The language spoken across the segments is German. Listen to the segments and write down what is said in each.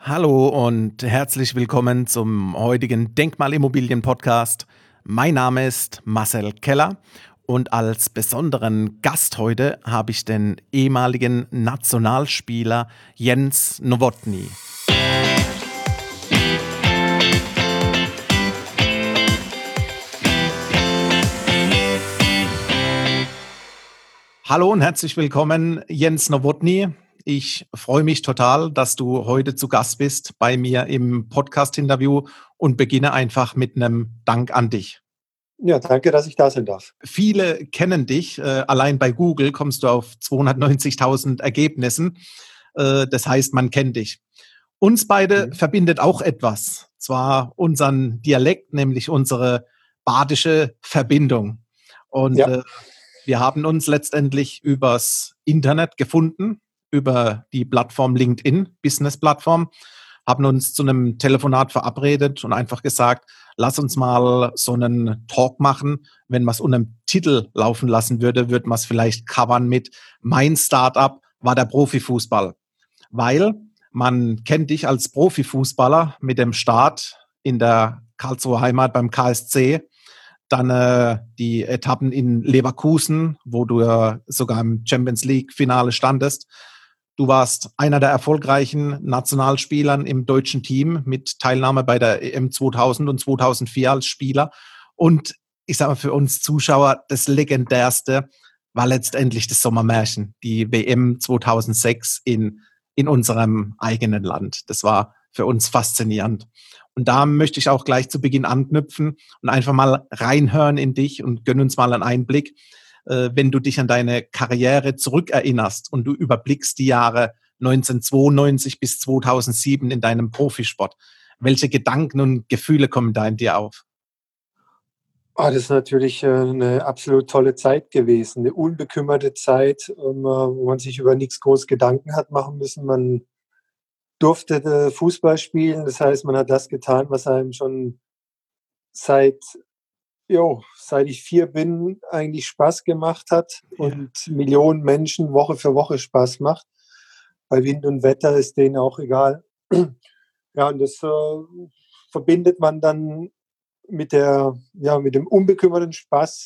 Hallo und herzlich willkommen zum heutigen Denkmalimmobilien-Podcast. Mein Name ist Marcel Keller und als besonderen Gast heute habe ich den ehemaligen Nationalspieler Jens Nowotny. Hallo und herzlich willkommen, Jens Nowotny. Ich freue mich total, dass du heute zu Gast bist bei mir im Podcast-Interview und beginne einfach mit einem Dank an dich. Ja, danke, dass ich da sein darf. Viele kennen dich. Allein bei Google kommst du auf 290.000 Ergebnissen. Das heißt, man kennt dich. Uns beide verbindet auch etwas. Zwar unseren Dialekt, nämlich unsere badische Verbindung. Und Ja. Wir haben uns letztendlich übers Internet gefunden, über die Plattform LinkedIn, Business-Plattform, haben uns zu einem Telefonat verabredet und einfach gesagt, lass uns mal so einen Talk machen. Wenn man es unter einem Titel laufen lassen würde, würde man es vielleicht covern mit Mein Startup war der Profifußball. Weil man kennt dich als Profifußballer mit dem Start in der Karlsruher Heimat beim KSC, dann die Etappen in Leverkusen, wo du ja sogar im Champions League-Finale standest. Du warst einer der erfolgreichen Nationalspielern im deutschen Team mit Teilnahme bei der EM 2000 und 2004 als Spieler. Und ich sage mal für uns Zuschauer, das legendärste war letztendlich das Sommermärchen, die WM 2006 in unserem eigenen Land. Das war für uns faszinierend. Und da möchte ich auch gleich zu Beginn anknüpfen und einfach mal reinhören in dich und gönn uns mal einen Einblick, wenn du dich an deine Karriere zurückerinnerst und du überblickst die Jahre 1992 bis 2007 in deinem Profisport. Welche Gedanken und Gefühle kommen da in dir auf? Das ist natürlich eine absolut tolle Zeit gewesen, eine unbekümmerte Zeit, wo man sich über nichts groß Gedanken hat machen müssen. Man durfte Fußball spielen, das heißt, man hat das getan, was einem schon seit seit ich 4 bin, eigentlich Spaß gemacht hat Ja. und Millionen Menschen Woche für Woche Spaß macht. Bei Wind und Wetter ist denen auch egal. Ja, und das verbindet man dann mit dem unbekümmerten Spaß,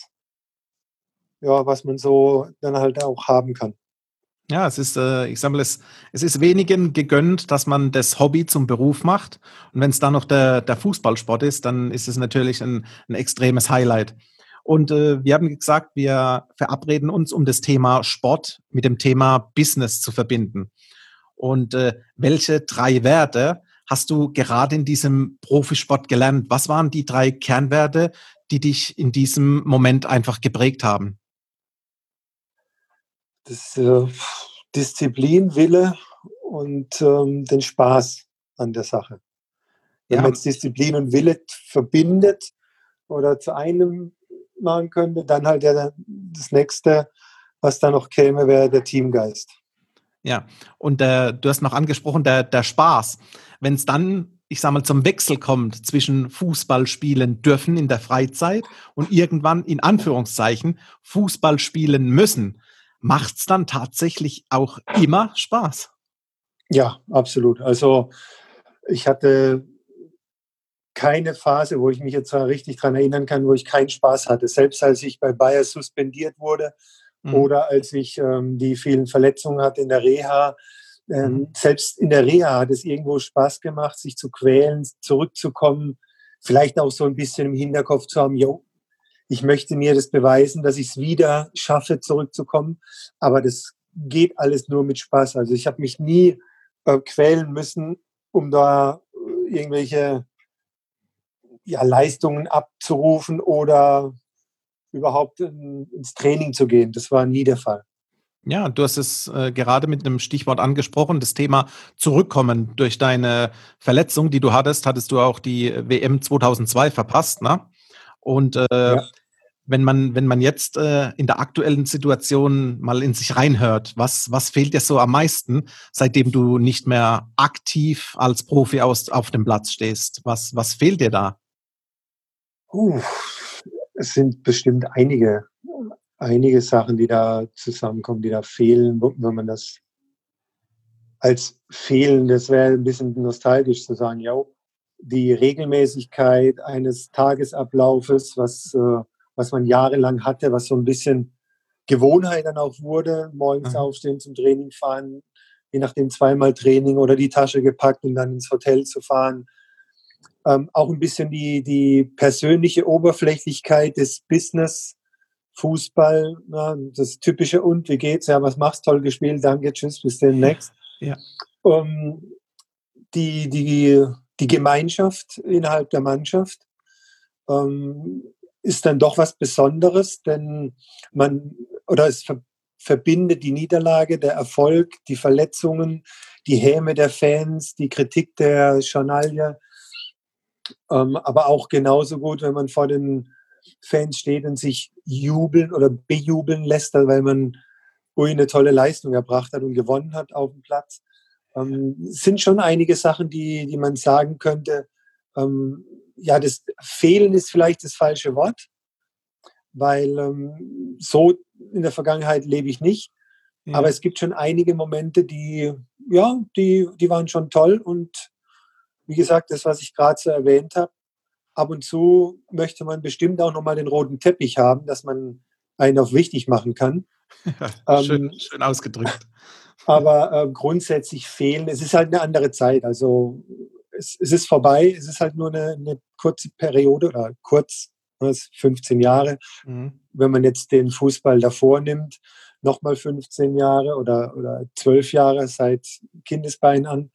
ja, was man so dann halt auch haben kann. Ja, es ist, ich sage mal, es ist wenigen gegönnt, dass man das Hobby zum Beruf macht. Und wenn es dann noch der Fußballsport ist, dann ist es natürlich ein extremes Highlight. Und wir haben gesagt, wir verabreden uns, um das Thema Sport mit dem Thema Business zu verbinden. Und welche 3 Werte hast du gerade in diesem Profisport gelernt? Was waren die 3 Kernwerte, die dich in diesem Moment einfach geprägt haben? Das Disziplin, Wille und den Spaß an der Sache. Wenn Ja, man jetzt Disziplin und Wille verbindet oder zu einem machen könnte, dann halt das Nächste, was da noch käme, wäre der Teamgeist. ja. Und du hast noch angesprochen, der Spaß. Wenn es dann, ich sage mal, zum Wechsel kommt zwischen Fußball spielen dürfen in der Freizeit und irgendwann in Anführungszeichen Fußball spielen müssen, macht es dann tatsächlich auch immer Spaß? Ja, absolut. Also ich hatte keine Phase, wo ich mich jetzt richtig dran erinnern kann, wo ich keinen Spaß hatte. Selbst als ich bei Bayer suspendiert wurde Mhm. oder als ich die vielen Verletzungen hatte in der Reha. Mhm. Selbst in der Reha hat es irgendwo Spaß gemacht, sich zu quälen, zurückzukommen, vielleicht auch so ein bisschen im Hinterkopf zu haben, jo, ich möchte mir das beweisen, dass ich es wieder schaffe, zurückzukommen. Aber das geht alles nur mit Spaß. Also ich habe mich nie quälen müssen, um da irgendwelche Leistungen abzurufen oder überhaupt ins Training zu gehen. Das war nie der Fall. Ja, du hast es gerade mit einem Stichwort angesprochen, das Thema Zurückkommen. Durch deine Verletzung, die du hattest, hattest du auch die WM 2002 verpasst, ne? Und Ja. wenn man jetzt in der aktuellen Situation mal in sich reinhört, was fehlt dir so am meisten, seitdem du nicht mehr aktiv als Profi auf dem Platz stehst? Was fehlt dir da? Uh, Es sind bestimmt einige Sachen, die da zusammenkommen, die da fehlen, wenn man das als fehlen, das wäre ein bisschen nostalgisch zu sagen, ja, die Regelmäßigkeit eines Tagesablaufes, was man jahrelang hatte, was so ein bisschen Gewohnheit dann auch wurde, morgens aufstehen, zum Training fahren, je nachdem zweimal Training oder die Tasche gepackt und dann ins Hotel zu fahren. Auch ein bisschen die persönliche Oberflächlichkeit des Business, Fußball, das typische und, wie geht's? Ja, was machst? Toll gespielt, danke, tschüss, bis demnächst. Ja. Die Gemeinschaft innerhalb der Mannschaft ist dann doch was Besonderes, denn es verbindet die Niederlage, der Erfolg, die Verletzungen, die Häme der Fans, die Kritik der Journalie, aber auch genauso gut, wenn man vor den Fans steht und sich jubeln oder bejubeln lässt, weil man eine tolle Leistung erbracht hat und gewonnen hat auf dem Platz. Sind schon einige Sachen, die man sagen könnte, das Fehlen ist vielleicht das falsche Wort, weil so in der Vergangenheit lebe ich nicht. Ja. Aber es gibt schon einige Momente, die waren schon toll. Und wie gesagt, das, was ich gerade so erwähnt habe, ab und zu möchte man bestimmt auch nochmal den roten Teppich haben, dass man einen auf wichtig machen kann. Ja, schön ausgedrückt. Aber grundsätzlich fehlen, es ist halt eine andere Zeit. Also es ist vorbei, es ist halt nur eine kurze Periode oder 15 Jahre. Mhm. Wenn man jetzt den Fußball davor nimmt, nochmal 15 Jahre oder 12 Jahre seit Kindesbein an.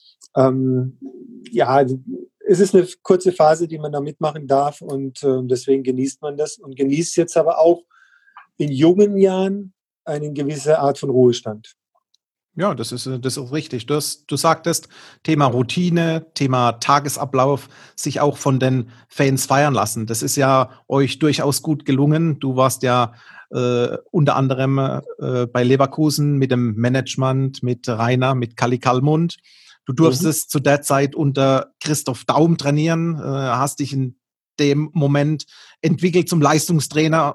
Es ist eine kurze Phase, die man da mitmachen darf und deswegen genießt man das und genießt jetzt aber auch in jungen Jahren eine gewisse Art von Ruhestand. Ja, das ist richtig. Du sagtest, Thema Routine, Thema Tagesablauf, sich auch von den Fans feiern lassen. Das ist ja euch durchaus gut gelungen. Du warst ja unter anderem bei Leverkusen mit dem Management, mit Rainer, mit Kalli Kallmund. Du durftest zu der Zeit unter Christoph Daum trainieren, hast dich in dem Moment entwickelt zum Leistungsträger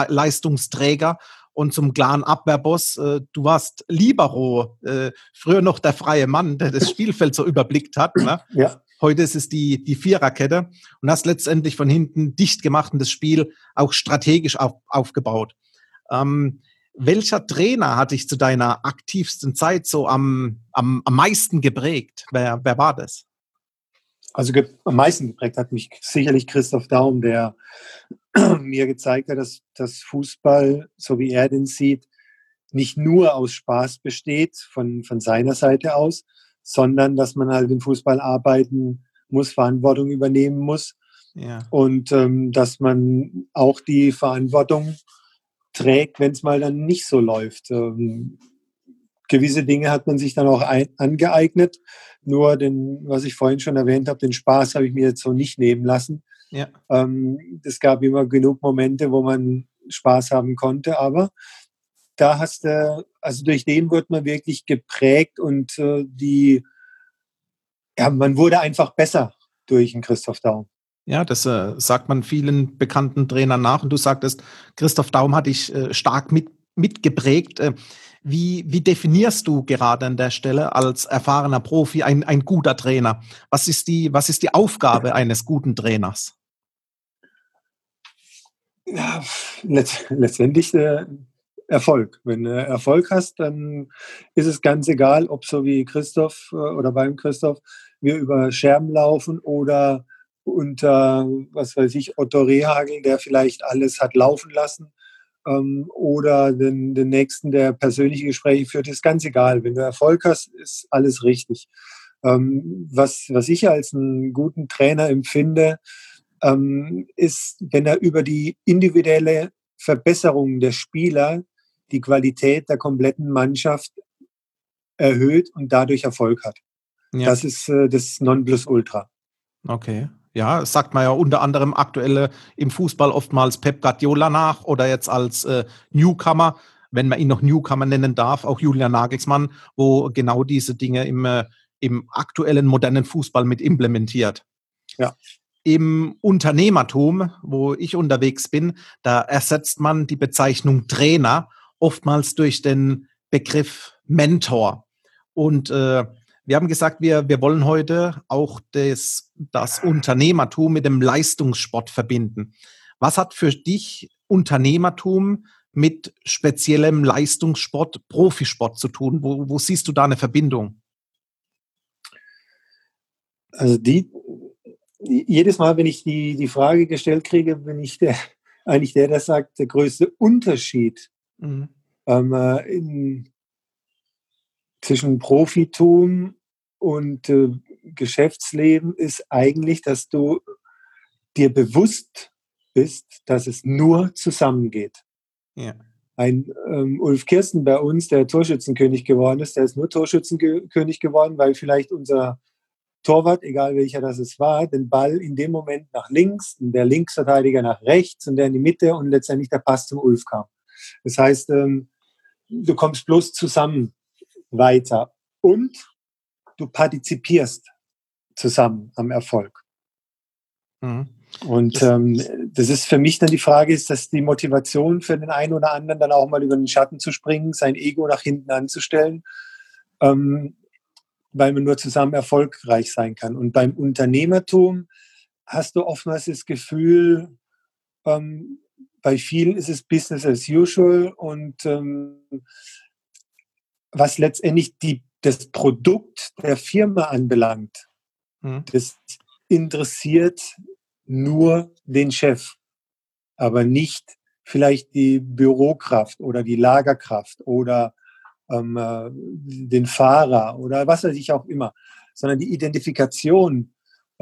und zum klaren Abwehrboss. Du warst Libero, früher noch der freie Mann, der das Spielfeld so überblickt hat. Ne? Ja. Heute ist es die Viererkette und hast letztendlich von hinten dicht gemacht und das Spiel auch strategisch aufgebaut. Welcher Trainer hat dich zu deiner aktivsten Zeit so am meisten geprägt? Wer war das? Also am meisten geprägt hat mich sicherlich Christoph Daum, der mir gezeigt hat, dass Fußball, so wie er den sieht, nicht nur aus Spaß besteht von seiner Seite aus, sondern dass man halt im Fußball arbeiten muss, Verantwortung übernehmen muss. Ja. Und dass man auch die Verantwortung trägt, wenn es mal dann nicht so läuft. Gewisse Dinge hat man sich dann auch angeeignet. Nur was ich vorhin schon erwähnt habe, den Spaß habe ich mir jetzt so nicht nehmen lassen. Ja. Es gab immer genug Momente, wo man Spaß haben konnte, aber da durch den wird man wirklich geprägt und man wurde einfach besser durch den Christoph Daum. Ja, das sagt man vielen bekannten Trainern nach. Und du sagtest, Christoph Daum hat dich stark mitgeprägt. Wie definierst du gerade an der Stelle als erfahrener Profi ein guter Trainer? Was ist die Aufgabe eines guten Trainers? Ja, letztendlich Erfolg. Wenn du Erfolg hast, dann ist es ganz egal, ob so wie Christoph oder beim Christoph wir über Scherben laufen oder unter, was weiß ich, Otto Rehhagel, der vielleicht alles hat laufen lassen, oder den Nächsten, der persönliche Gespräche führt, ist ganz egal. Wenn du Erfolg hast, ist alles richtig. Was ich als einen guten Trainer empfinde, ist, wenn er über die individuelle Verbesserung der Spieler die Qualität der kompletten Mannschaft erhöht und dadurch Erfolg hat. Ja. Das ist das Nonplusultra. Okay. Ja, das sagt man ja unter anderem aktuell im Fußball oftmals Pep Guardiola nach oder jetzt als Newcomer, wenn man ihn noch Newcomer nennen darf, auch Julian Nagelsmann, wo genau diese Dinge im aktuellen modernen Fußball mit implementiert. Ja. Im Unternehmertum, wo ich unterwegs bin, da ersetzt man die Bezeichnung Trainer oftmals durch den Begriff Mentor. Und wir haben gesagt, wir wollen heute auch das Unternehmertum mit dem Leistungssport verbinden. Was hat für dich Unternehmertum mit speziellem Leistungssport, Profisport zu tun? Wo siehst du da eine Verbindung? Also jedes Mal, wenn ich die Frage gestellt kriege, bin ich eigentlich der sagt, der größte Unterschied Mhm. Zwischen Profitum und Geschäftsleben ist eigentlich, dass du dir bewusst bist, dass es nur zusammengeht. Ja. Ein Ulf Kirsten bei uns, der Torschützenkönig geworden ist, der ist nur Torschützenkönig geworden, weil vielleicht unser Torwart, egal welcher das war, den Ball in dem Moment nach links, und der Linksverteidiger nach rechts und der in die Mitte und letztendlich der Pass zum Ulf kam. Das heißt, du kommst bloß zusammen weiter und du partizipierst zusammen am Erfolg. Mhm. Und das ist für mich dann die Frage, ist das die Motivation für den einen oder anderen, dann auch mal über den Schatten zu springen, sein Ego nach hinten anzustellen, weil man nur zusammen erfolgreich sein kann. Und beim Unternehmertum hast du oftmals das Gefühl, bei vielen ist es Business as usual und was letztendlich das Produkt der Firma anbelangt, das interessiert nur den Chef, aber nicht vielleicht die Bürokraft oder die Lagerkraft oder den Fahrer oder was weiß ich auch immer, sondern die Identifikation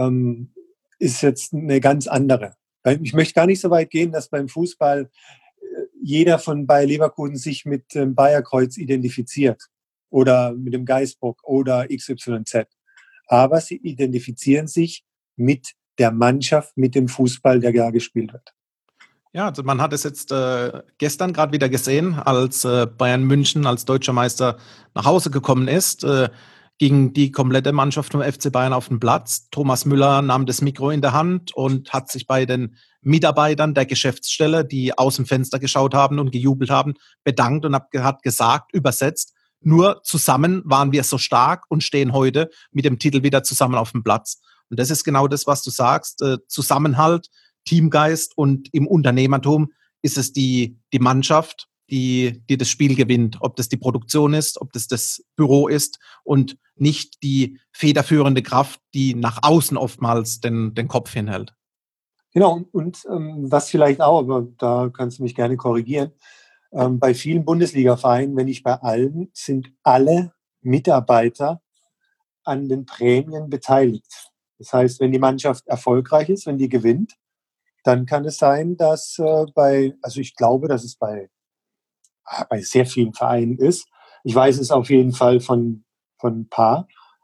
ist jetzt eine ganz andere. Ich möchte gar nicht so weit gehen, dass beim Fußball jeder von Bayer Leverkusen sich mit dem Bayerkreuz identifiziert oder mit dem Geißbock oder XYZ. Aber sie identifizieren sich mit der Mannschaft, mit dem Fußball, der da gespielt wird. Ja, also man hat es jetzt gestern gerade wieder gesehen, als Bayern München als deutscher Meister nach Hause gekommen ist, ging die komplette Mannschaft vom FC Bayern auf den Platz. Thomas Müller nahm das Mikro in der Hand und hat sich bei den Mitarbeitern der Geschäftsstelle, die aus dem Fenster geschaut haben und gejubelt haben, bedankt und hat gesagt, übersetzt, nur zusammen waren wir so stark und stehen heute mit dem Titel wieder zusammen auf dem Platz. Und das ist genau das, was du sagst, Zusammenhalt, Teamgeist, und im Unternehmertum ist es die Mannschaft, die das Spiel gewinnt, ob das die Produktion ist, ob das Büro ist und nicht die federführende Kraft, die nach außen oftmals den Kopf hinhält. Genau, und was vielleicht auch, aber da kannst du mich gerne korrigieren, bei vielen Bundesliga-Vereinen, wenn nicht bei allen, sind alle Mitarbeiter an den Prämien beteiligt. Das heißt, wenn die Mannschaft erfolgreich ist, wenn die gewinnt, dann kann es sein, dass also ich glaube, dass es bei sehr vielen Vereinen ist. Ich weiß es auf jeden Fall von ein paar,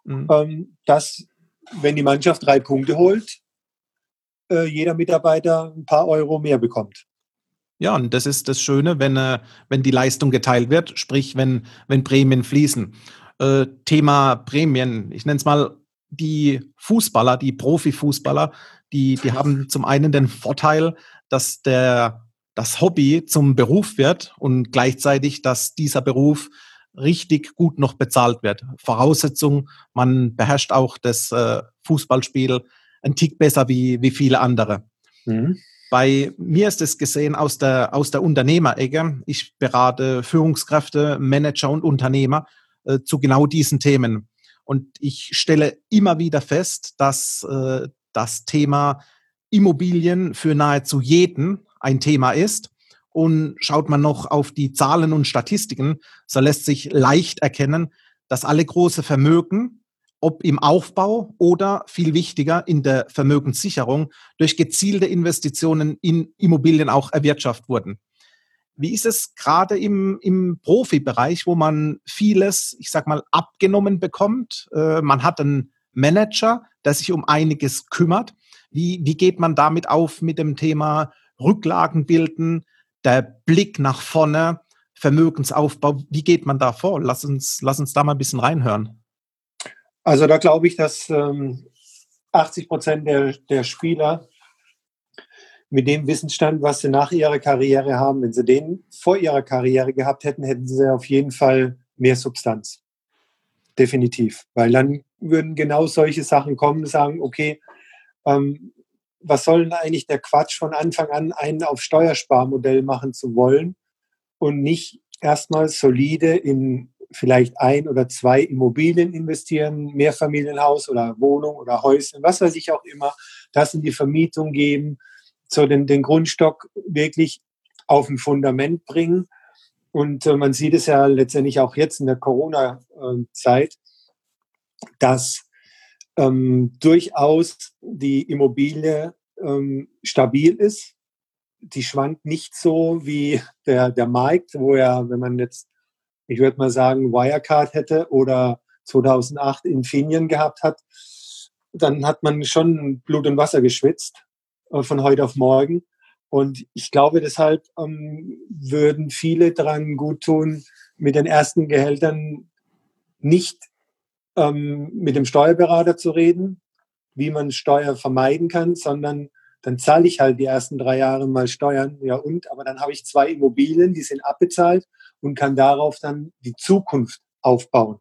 dass wenn die Mannschaft 3 Punkte holt, jeder Mitarbeiter ein paar Euro mehr bekommt. Ja, und das ist das Schöne, wenn die Leistung geteilt wird, sprich, wenn Prämien fließen. Thema Prämien, ich nenne es mal die Fußballer, die Profifußballer, die haben zum einen den Vorteil, dass das Hobby zum Beruf wird und gleichzeitig, dass dieser Beruf richtig gut noch bezahlt wird. Voraussetzung, man beherrscht auch das Fußballspiel ein Tick besser wie viele andere. Mhm. Bei mir ist es gesehen aus der Unternehmerecke. Ich berate Führungskräfte, Manager und Unternehmer zu genau diesen Themen. Und ich stelle immer wieder fest, dass das Thema Immobilien für nahezu jeden ein Thema ist. Und schaut man noch auf die Zahlen und Statistiken, so lässt sich leicht erkennen, dass alle große Vermögen, ob im Aufbau oder viel wichtiger in der Vermögenssicherung, durch gezielte Investitionen in Immobilien auch erwirtschaftet wurden. Wie ist es gerade im Profibereich, wo man vieles, ich sag mal, abgenommen bekommt? Man hat einen Manager, der sich um einiges kümmert. Wie geht man damit auf mit dem Thema Rücklagen bilden, der Blick nach vorne, Vermögensaufbau? Wie geht man da vor? Lass uns da mal ein bisschen reinhören. Also da glaube ich, dass 80% der Spieler mit dem Wissensstand, was sie nach ihrer Karriere haben, wenn sie den vor ihrer Karriere gehabt hätten, hätten sie auf jeden Fall mehr Substanz. definitiv. Weil dann würden genau solche Sachen kommen, sagen, okay, was soll denn eigentlich der Quatsch von Anfang an, einen auf Steuersparmodell machen zu wollen und nicht erstmal solide in vielleicht 1 oder 2 Immobilien investieren, Mehrfamilienhaus oder Wohnung oder Häuschen, was weiß ich auch immer, das in die Vermietung geben, so den Grundstock wirklich auf ein Fundament bringen. Und man sieht es ja letztendlich auch jetzt in der Corona-Zeit, dass durchaus die Immobilie stabil ist. Die schwankt nicht so wie der Markt, wo ja, wenn man jetzt, ich würde mal sagen, Wirecard hätte oder 2008 Infineon gehabt hat, dann hat man schon Blut und Wasser geschwitzt von heute auf morgen. Und ich glaube, deshalb würden viele daran gut tun, mit den ersten Gehältern nicht mit dem Steuerberater zu reden, wie man Steuer vermeiden kann, sondern dann zahle ich halt die ersten 3 Jahre mal Steuern. Ja, aber dann habe ich 2 Immobilien, die sind abbezahlt und kann darauf dann die Zukunft aufbauen.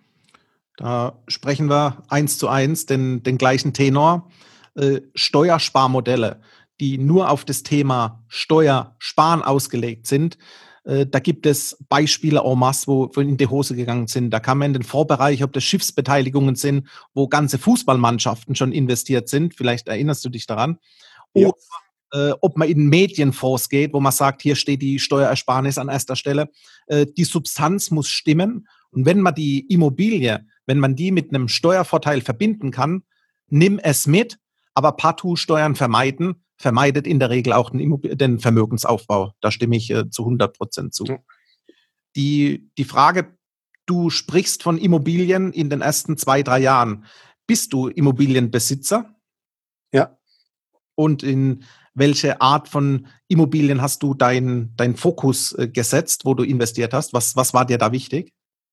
Da sprechen wir 1:1 den gleichen Tenor. Steuersparmodelle, die nur auf das Thema Steuersparen ausgelegt sind. Da gibt es Beispiele en masse, wo in die Hose gegangen sind. Da kann man in den Vorbereich, ob das Schiffsbeteiligungen sind, wo ganze Fußballmannschaften schon investiert sind. Vielleicht erinnerst du dich daran. Ja. Oder ob man in Medienfonds geht, wo man sagt, hier steht die Steuersparnis an erster Stelle. Die Substanz muss stimmen. Und wenn man die Immobilie, wenn man die mit einem Steuervorteil verbinden kann, nimm es mit, aber partout Steuern vermeidet in der Regel auch den Vermögensaufbau. Da stimme ich zu 100% zu. Ja. Die Frage, du sprichst von Immobilien in den ersten 2, 3 Jahren. Bist du Immobilienbesitzer? Ja. Und in welche Art von Immobilien hast du deinen Fokus gesetzt, wo du investiert hast? Was war dir da wichtig?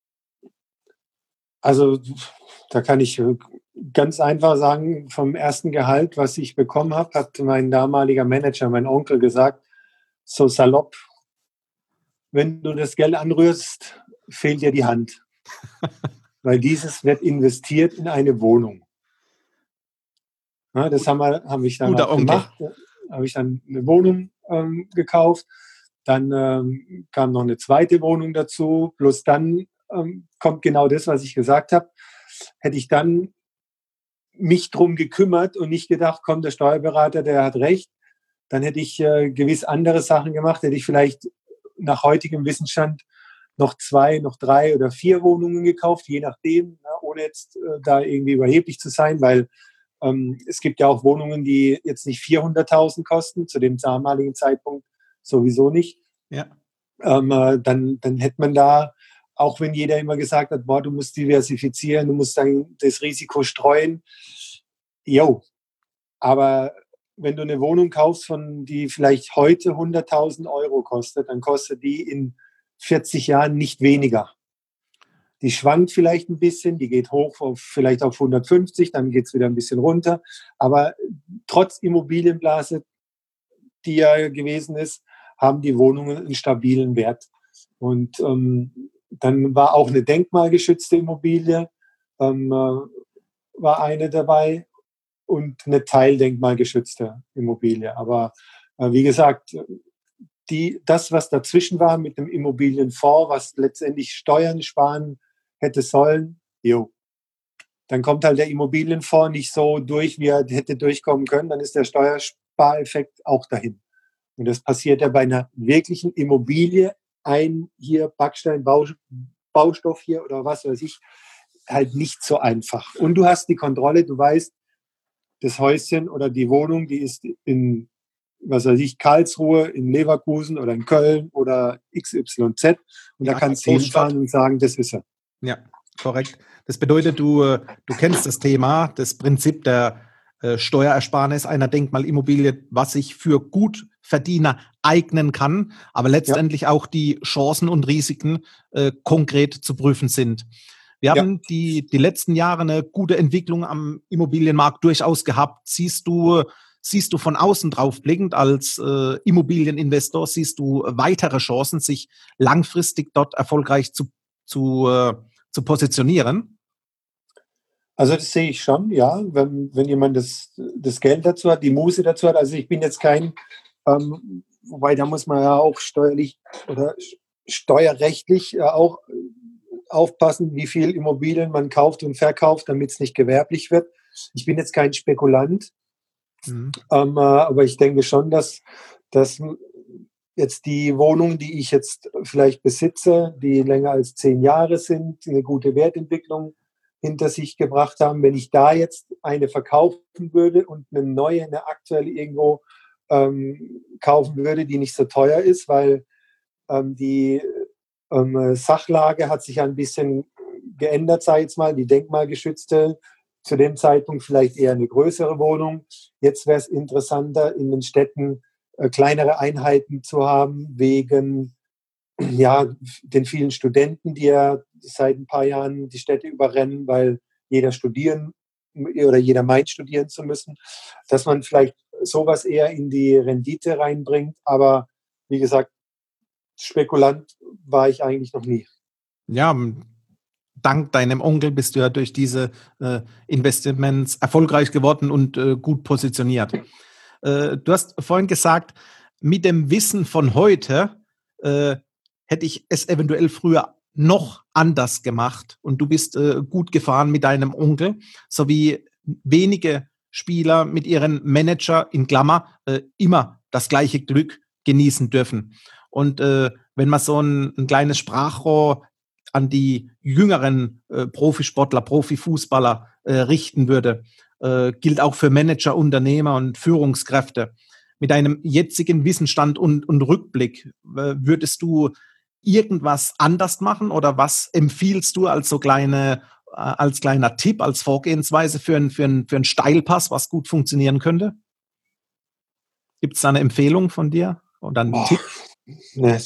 Also da kann ich ganz einfach sagen, vom ersten Gehalt, was ich bekommen habe, hat mein damaliger Manager, mein Onkel, gesagt, so salopp, wenn du das Geld anrührst, fehlt dir die Hand. Weil dieses wird investiert in eine Wohnung. Ja, das habe ich dann Guter auch Onkel. gemacht. Habe ich dann eine Wohnung gekauft. Dann kam noch eine zweite Wohnung dazu. Plus dann kommt genau das, was ich gesagt habe. Hätte ich dann mich drum gekümmert und nicht gedacht, komm, der Steuerberater, der hat recht, dann hätte ich gewiss andere Sachen gemacht. Hätte ich vielleicht nach heutigem Wissensstand noch 2, noch 3 oder 4 Wohnungen gekauft, je nachdem, ohne jetzt da irgendwie überheblich zu sein, weil es gibt ja auch Wohnungen, die jetzt nicht 400.000 kosten, zu dem damaligen Zeitpunkt sowieso nicht. Ja. Dann hätte man da, auch wenn jeder immer gesagt hat, boah, du musst diversifizieren, du musst dann das Risiko streuen. Jo, aber wenn du eine Wohnung kaufst, die vielleicht heute 100.000 Euro kostet, dann kostet die in 40 Jahren nicht weniger. Die schwankt vielleicht ein bisschen, die geht hoch vielleicht auf 150, dann geht es wieder ein bisschen runter. Aber trotz Immobilienblase, die ja gewesen ist, haben die Wohnungen einen stabilen Wert. Und dann war auch eine denkmalgeschützte Immobilie, war eine dabei und eine teildenkmalgeschützte Immobilie. Aber wie gesagt, das, was dazwischen war mit dem Immobilienfonds, was letztendlich Steuern sparen hätte sollen, dann kommt halt der Immobilienfonds nicht so durch, wie er hätte durchkommen können, dann ist der Steuerspareffekt auch dahin. Und das passiert ja bei einer wirklichen Immobilie, hier Backstein, Baustoff hier oder was weiß ich, halt nicht so einfach. Und du hast die Kontrolle, du weißt, das Häuschen oder die Wohnung, die ist in, was weiß ich, Karlsruhe, in Leverkusen oder in Köln oder XYZ. Und da kannst du hinfahren und sagen, das ist er. Ja, korrekt. Das bedeutet, du kennst das Thema, das Prinzip der Steuerersparnis einer Denkmalimmobilie, was sich für Gutverdiener eignen kann, aber letztendlich auch die Chancen und Risiken konkret zu prüfen sind. Wir haben die letzten Jahre eine gute Entwicklung am Immobilienmarkt durchaus gehabt. Siehst du von außen drauf blickend als Immobilieninvestor, siehst du weitere Chancen, sich langfristig dort erfolgreich zu zu positionieren? Also das sehe ich schon, ja, wenn jemand das Geld dazu hat, die Muße dazu hat. Also ich bin jetzt kein, wobei da muss man ja auch steuerlich oder steuerrechtlich auch aufpassen, wie viel Immobilien man kauft und verkauft, damit es nicht gewerblich wird. Ich bin jetzt kein Spekulant, aber ich denke schon, dass jetzt die Wohnungen, die ich jetzt vielleicht besitze, die länger als 10 Jahre sind, eine gute Wertentwicklung hinter sich gebracht haben, wenn ich da jetzt eine verkaufen würde und eine neue, eine aktuelle irgendwo kaufen würde, die nicht so teuer ist, weil die Sachlage hat sich ein bisschen geändert, sage ich jetzt mal, die denkmalgeschützte, zu dem Zeitpunkt vielleicht eher eine größere Wohnung. Jetzt wäre es interessanter, in den Städten kleinere Einheiten zu haben, wegen ja, den vielen Studenten, die ja seit ein paar Jahren die Städte überrennen, weil jeder studieren oder jeder meint, studieren zu müssen, dass man vielleicht sowas eher in die Rendite reinbringt. Aber wie gesagt, Spekulant war ich eigentlich noch nie. Ja, dank deinem Onkel bist du ja durch diese Investments erfolgreich geworden und gut positioniert. Du hast vorhin gesagt, mit dem Wissen von heute hätte ich es eventuell früher noch anders gemacht und du bist gut gefahren mit deinem Onkel, sowie wenige Spieler mit ihren Manager in Klammer immer das gleiche Glück genießen dürfen. Und wenn man so ein kleines Sprachrohr an die jüngeren Profisportler, Profifußballer richten würde, gilt auch für Manager, Unternehmer und Führungskräfte. Mit deinem jetzigen Wissensstand und Rückblick, würdest du irgendwas anders machen oder was empfiehlst du als als kleiner Tipp, als Vorgehensweise für einen Steilpass, was gut funktionieren könnte? Gibt es da eine Empfehlung von dir oder einen Tipp? Ne,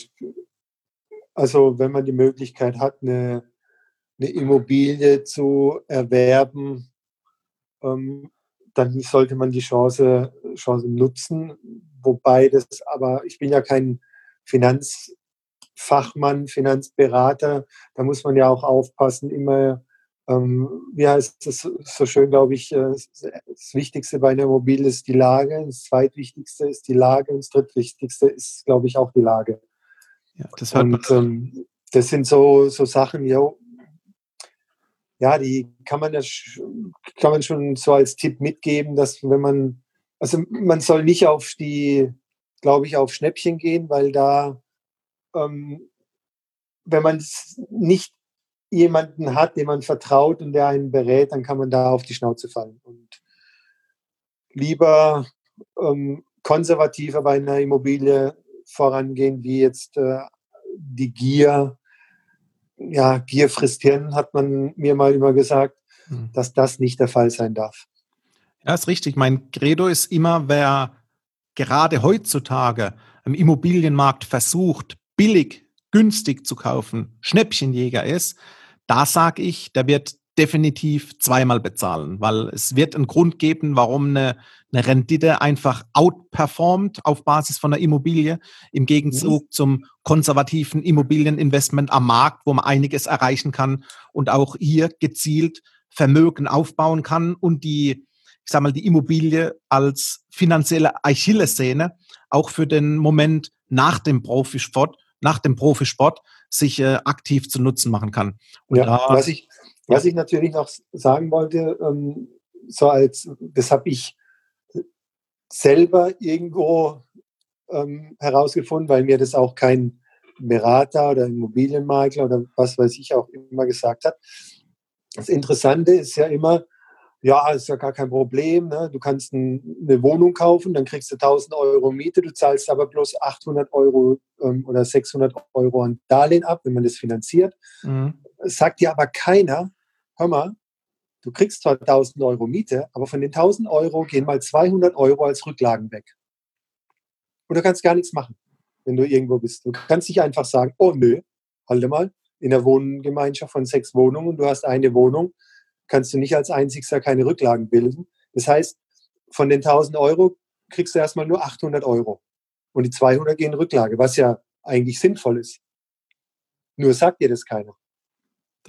also wenn man die Möglichkeit hat, eine Immobilie zu erwerben, dann sollte man die Chance nutzen. Wobei das, aber ich bin ja kein Finanzfachmann, Finanzberater. Da muss man ja auch aufpassen, immer, wie heißt es so schön, glaube ich, das Wichtigste bei einer Immobilie ist die Lage, das Zweitwichtigste ist die Lage und das Drittwichtigste ist, glaube ich, auch die Lage. Ja, das hört man. Und das sind so Sachen, ja, die kann man schon so als Tipp mitgeben, dass wenn man, also man soll nicht glaube ich, auf Schnäppchen gehen, weil da, ähm, wenn man nicht jemanden hat, dem man vertraut und der einen berät, dann kann man da auf die Schnauze fallen. Und lieber konservativer bei einer Immobilie vorangehen, wie jetzt die Gier. Ja, Gier frisst Hirn, hat man mir mal immer gesagt, dass das nicht der Fall sein darf. Ja, ist richtig. Mein Credo ist immer, wer gerade heutzutage im Immobilienmarkt versucht, billig, günstig zu kaufen, Schnäppchenjäger ist, da sage ich, der wird definitiv zweimal bezahlen, weil es wird einen Grund geben, warum eine Rendite einfach outperformt auf Basis von einer Immobilie im Gegenzug zum konservativen Immobilieninvestment am Markt, wo man einiges erreichen kann und auch hier gezielt Vermögen aufbauen kann und die Immobilie als finanzielle Achillessehne auch für den Moment nach dem Profisport sich aktiv zu Nutzen machen kann. Und ja, was ich natürlich noch sagen wollte, das habe ich selber irgendwo herausgefunden, weil mir das auch kein Berater oder Immobilienmakler oder was weiß ich auch immer gesagt hat. Das Interessante ist ja immer, ja, ist ja gar kein Problem. Ne? Du kannst eine Wohnung kaufen, dann kriegst du 1.000 Euro Miete, du zahlst aber bloß 800 Euro oder 600 Euro an Darlehen ab, wenn man das finanziert. Es sagt dir aber keiner, hör mal, du kriegst zwar 1.000 Euro Miete, aber von den 1.000 Euro gehen mal 200 Euro als Rücklagen weg. Und du kannst gar nichts machen, wenn du irgendwo bist. Du kannst nicht einfach sagen, oh nö, halte mal, in der Wohngemeinschaft von 6 Wohnungen, du hast eine Wohnung, kannst du nicht als Einzigster keine Rücklagen bilden. Das heißt, von den 1.000 Euro kriegst du erstmal nur 800 Euro. Und die 200 gehen in Rücklage, was ja eigentlich sinnvoll ist. Nur sagt dir das keiner.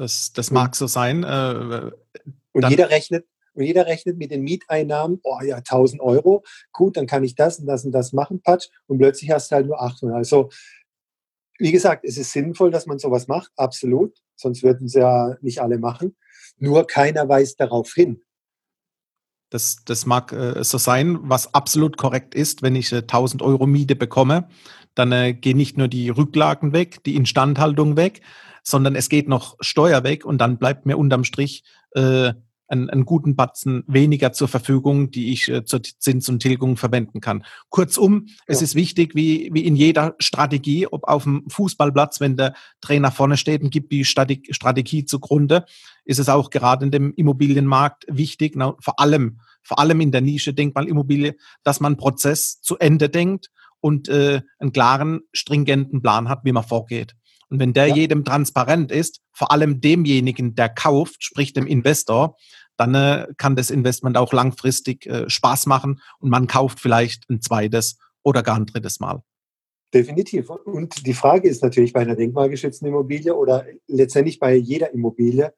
Das mag so sein. Und jeder rechnet mit den Mieteinnahmen, oh ja, 1.000 Euro, gut, dann kann ich das und das machen, Patsch, und plötzlich hast du halt nur 800. Also, wie gesagt, es ist sinnvoll, dass man sowas macht, absolut, sonst würden es ja nicht alle machen. Nur keiner weist darauf hin. Das mag so sein, was absolut korrekt ist. Wenn ich 1.000 Euro Miete bekomme, dann gehen nicht nur die Rücklagen weg, die Instandhaltung weg, sondern es geht noch Steuer weg und dann bleibt mir unterm Strich einen guten Batzen weniger zur Verfügung, die ich zur Zins und Tilgung verwenden kann. Kurzum, es ist wichtig, wie in jeder Strategie, ob auf dem Fußballplatz, wenn der Trainer vorne steht und gibt die Strategie zugrunde, ist es auch gerade in dem Immobilienmarkt wichtig, vor allem in der Nische Denkmalimmobilie, dass man einen Prozess zu Ende denkt und einen klaren, stringenten Plan hat, wie man vorgeht. Und wenn der jedem transparent ist, vor allem demjenigen, der kauft, sprich dem Investor, dann kann das Investment auch langfristig Spaß machen und man kauft vielleicht ein zweites oder gar ein drittes Mal. Definitiv. Und die Frage ist natürlich bei einer denkmalgeschützten Immobilie oder letztendlich bei jeder Immobilie,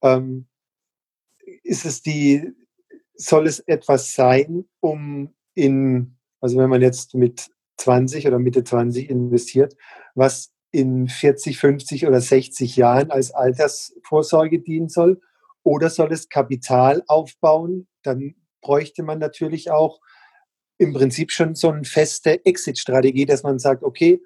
soll es etwas sein, also wenn man jetzt mit 20 oder Mitte 20 investiert, was in 40, 50 oder 60 Jahren als Altersvorsorge dienen soll? Oder soll es Kapital aufbauen? Dann bräuchte man natürlich auch im Prinzip schon so eine feste Exit-Strategie, dass man sagt, okay,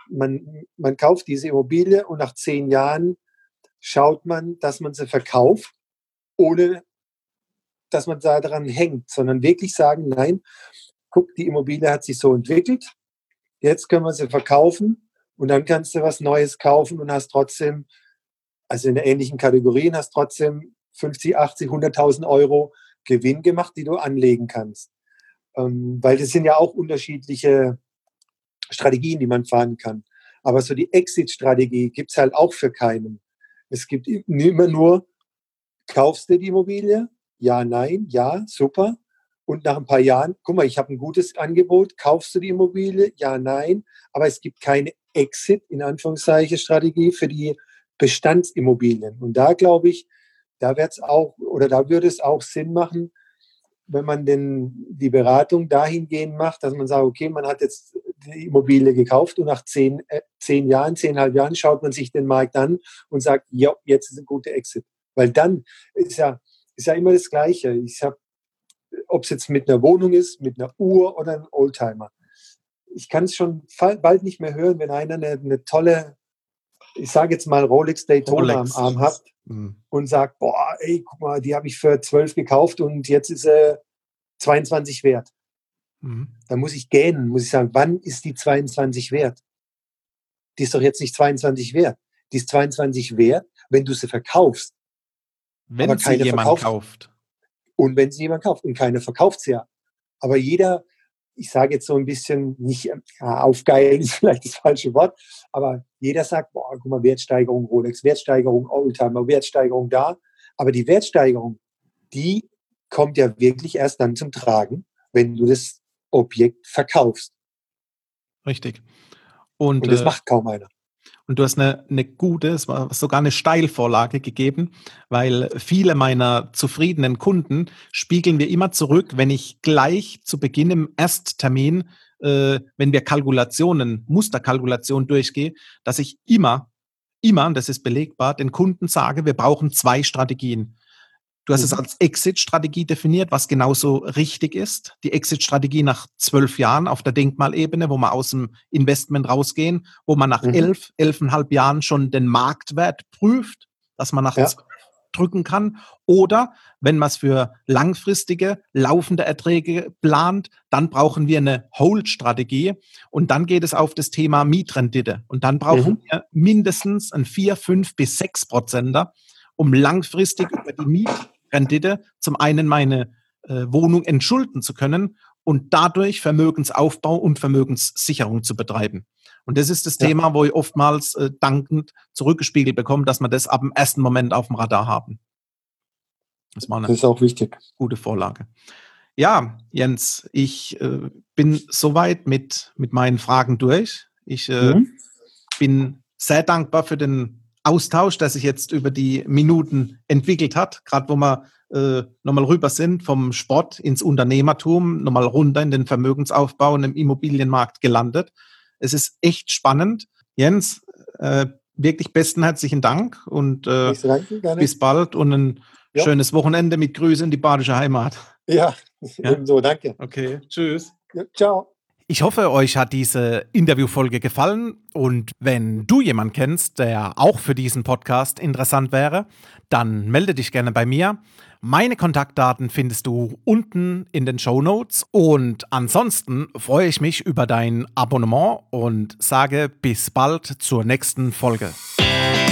man kauft diese Immobilie und nach 10 Jahren schaut man, dass man sie verkauft, ohne dass man da dran hängt, sondern wirklich sagen, nein, guck, die Immobilie hat sich so entwickelt, jetzt können wir sie verkaufen und dann kannst du was Neues kaufen und hast trotzdem, also in der ähnlichen Kategorien, hast trotzdem 50, 80, 100.000 Euro Gewinn gemacht, die du anlegen kannst. Weil das sind ja auch unterschiedliche Strategien, die man fahren kann. Aber so die Exit-Strategie gibt es halt auch für keinen. Es gibt immer nur, kaufst du die Immobilie? Ja, nein, ja, super. Und nach ein paar Jahren, guck mal, ich habe ein gutes Angebot, kaufst du die Immobilie? Ja, nein. Aber es gibt keine Exit, in Anführungszeichen, Strategie für die Bestandsimmobilien. Und da glaube ich, da würde es auch Sinn machen, wenn man die Beratung dahingehend macht, dass man sagt, okay, man hat jetzt die Immobilie gekauft und nach 10 Jahren, 10,5 Jahren schaut man sich den Markt an und sagt, ja, jetzt ist ein guter Exit. Weil dann ist ja immer das Gleiche. Ob es jetzt mit einer Wohnung ist, mit einer Uhr oder einem Oldtimer. Ich kann es schon bald nicht mehr hören, wenn einer eine tolle, ich sage jetzt mal Rolex Daytona am Arm hat und sagt, boah, ey, guck mal, die habe ich für 12 gekauft und jetzt ist sie 22 wert. Da muss ich gähnen, muss ich sagen, wann ist die 22 wert? Die ist doch jetzt nicht 22 wert. Die ist 22 wert, wenn du sie verkaufst. Wenn aber sie jemand kauft. Und wenn sie jemand kauft. Und keiner verkauft sie ja. Aber jeder, ich sage jetzt so ein bisschen, nicht aufgeilen ist vielleicht das falsche Wort, aber jeder sagt, boah, guck mal, Wertsteigerung Rolex, Wertsteigerung Oldtimer, Wertsteigerung da. Aber die Wertsteigerung, die kommt ja wirklich erst dann zum Tragen, wenn du das Objekt verkaufst. Richtig. Und das macht kaum einer. Und du hast eine gute, es war sogar eine Steilvorlage gegeben, weil viele meiner zufriedenen Kunden spiegeln wir immer zurück, wenn ich gleich zu Beginn im Ersttermin, wenn wir Musterkalkulationen durchgehe, dass ich immer, das ist belegbar, den Kunden sage, wir brauchen 2 Strategien. Du hast es als Exit-Strategie definiert, was genauso richtig ist. Die Exit-Strategie nach 12 Jahren auf der Denkmalebene, wo wir aus dem Investment rausgehen, wo man nach 11,5 Jahren schon den Marktwert prüft, dass man nachts drücken kann. Oder wenn man es für langfristige, laufende Erträge plant, dann brauchen wir eine Hold-Strategie. Und dann geht es auf das Thema Mietrendite. Und dann brauchen wir mindestens ein 4, 5 bis 6%, um langfristig über die Mietrendite zum einen meine Wohnung entschulden zu können und dadurch Vermögensaufbau und Vermögenssicherung zu betreiben. Und das ist das Thema, wo ich oftmals dankend zurückgespiegelt bekomme, dass wir das ab dem ersten Moment auf dem Radar haben. Das ist auch wichtig. Gute Vorlage. Ja, Jens, ich bin soweit mit meinen Fragen durch. Ich bin sehr dankbar für den Austausch, der sich jetzt über die Minuten entwickelt hat, gerade wo wir nochmal rüber sind vom Sport ins Unternehmertum, nochmal runter in den Vermögensaufbau und im Immobilienmarkt gelandet. Es ist echt spannend. Jens, wirklich besten herzlichen Dank und bis bald und ein schönes Wochenende mit Grüßen in die badische Heimat. Ja, ebenso, danke. Okay, tschüss. Ja, ciao. Ich hoffe, euch hat diese Interviewfolge gefallen und wenn du jemanden kennst, der auch für diesen Podcast interessant wäre, dann melde dich gerne bei mir. Meine Kontaktdaten findest du unten in den Shownotes und ansonsten freue ich mich über dein Abonnement und sage bis bald zur nächsten Folge.